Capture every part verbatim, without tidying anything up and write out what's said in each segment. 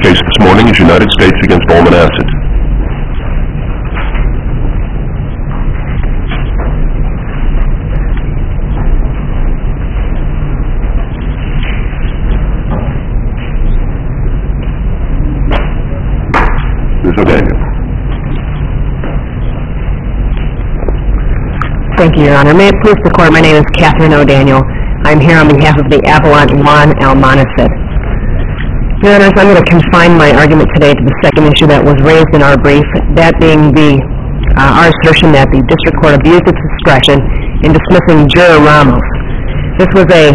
case this morning is United States against Allman Acid. Miz O'Daniel. Thank you, Your Honor. May it please the Court, my name is Catherine O'Daniel. I'm here on behalf of the appellant Juan Almonacid. Your Honors, I'm going to confine my argument today to the second issue that was raised in our brief, that being the uh, our assertion that the District Court abused its discretion in dismissing Juror Ramos. This was a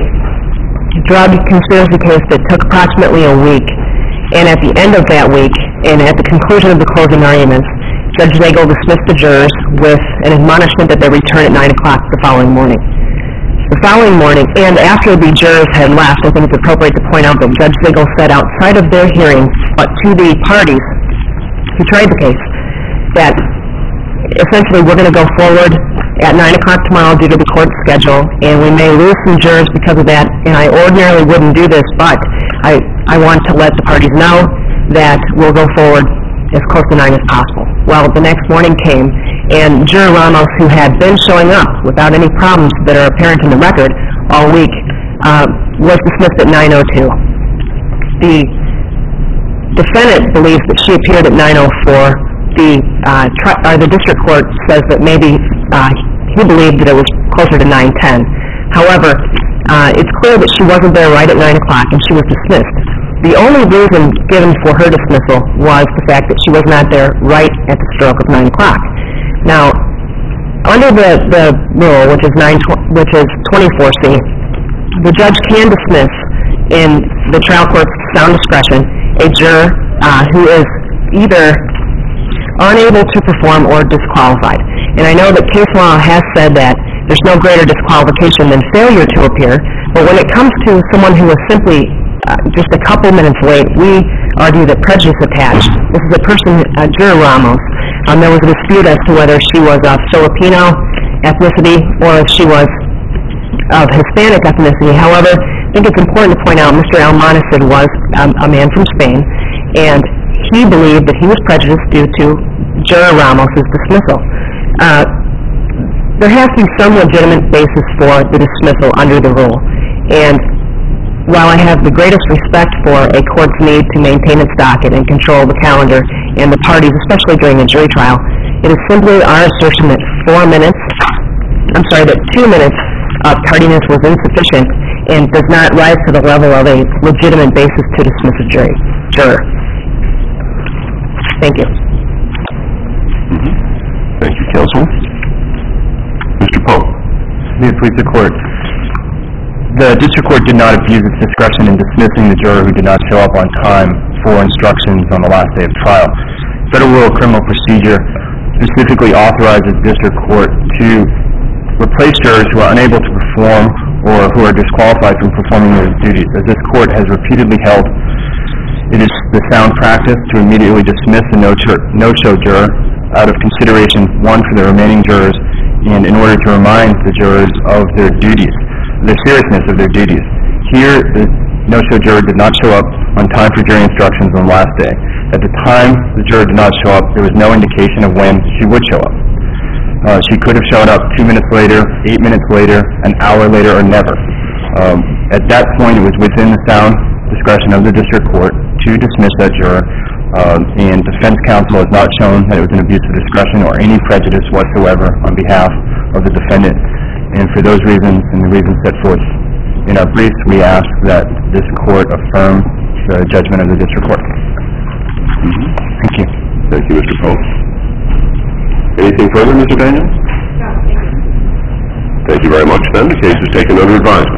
drug conspiracy case that took approximately a week, and at the end of that week, and at the conclusion of the closing arguments, Judge Nagel dismissed the jurors with an admonishment that they return at nine o'clock the following morning. The following morning, and after the jurors had left, I think it's appropriate to point out that Judge Nagel said outside of their hearing, but to the parties who tried the case, that essentially we're going to go forward at nine o'clock tomorrow due to the court schedule, and we may lose some jurors because of that, and I ordinarily wouldn't do this, but I, I want to let the parties know that we'll go forward as close to nine as possible. Well, the next morning came, and Juror Ramos, who had been showing up without any problems that are apparent in the record all week, uh, was dismissed at nine oh two. The defendant believes that she appeared at nine oh four. The, uh, tri- uh, the district court says that maybe uh, he believed that it was closer to nine ten. However, uh, it's clear that she wasn't there right at nine o'clock, and she was dismissed. The only reason given for her dismissal was the fact that she was not there right at the stroke of nine o'clock. Now, under the, the rule, which is nine, which is twenty-four C, the judge can dismiss in the trial court's sound discretion a juror uh, who is either unable to perform or disqualified. And I know that case law has said that there's no greater disqualification than failure to appear, but when it comes to someone who is simply Uh, just a couple minutes late, we argue that prejudice attached. This is a person, uh, Juror Ramos. Um, there was a dispute as to whether she was of Filipino ethnicity or if she was of Hispanic ethnicity. However, I think it's important to point out Mister Almonacid was um, a man from Spain, and he believed that he was prejudiced due to Juror Ramos' dismissal. Uh, there has to be some legitimate basis for the dismissal under the rule, and while I have the greatest respect for a court's need to maintain its docket and control the calendar and the parties, especially during a jury trial, it is simply our assertion that four minutes, I'm sorry, that two minutes of tardiness was insufficient and does not rise to the level of a legitimate basis to dismiss a jury, juror. Thank you. Mm-hmm. Thank you, counsel. Mister Pope. May it please the court. The district court did not abuse its discretion in dismissing the juror who did not show up on time for instructions on the last day of trial. Federal Rule of Criminal Procedure specifically authorizes district court to replace jurors who are unable to perform or who are disqualified from performing their duties. As this court has repeatedly held, it is the sound practice to immediately dismiss a no-show juror out of consideration, one, for the remaining jurors, and in order to remind the jurors of their duties, the seriousness of their duties. Here, the no-show juror did not show up on time for jury instructions on the last day. At the time the juror did not show up, there was no indication of when she would show up. Uh, she could have shown up two minutes later, eight minutes later, an hour later, or never. Um, at that point, it was within the sound discretion of the district court to dismiss that juror, um, and defense counsel has not shown that it was an abuse of discretion or any prejudice whatsoever on behalf of the defendant. And for those reasons and the reasons set forth in our briefs, we ask that this court affirm the judgment of the district court. Mm-hmm. Thank you. Thank you, Mister Pope. Anything further, Mister Daniel? No, thank you. Thank you very much, then. The case is taken under advisement.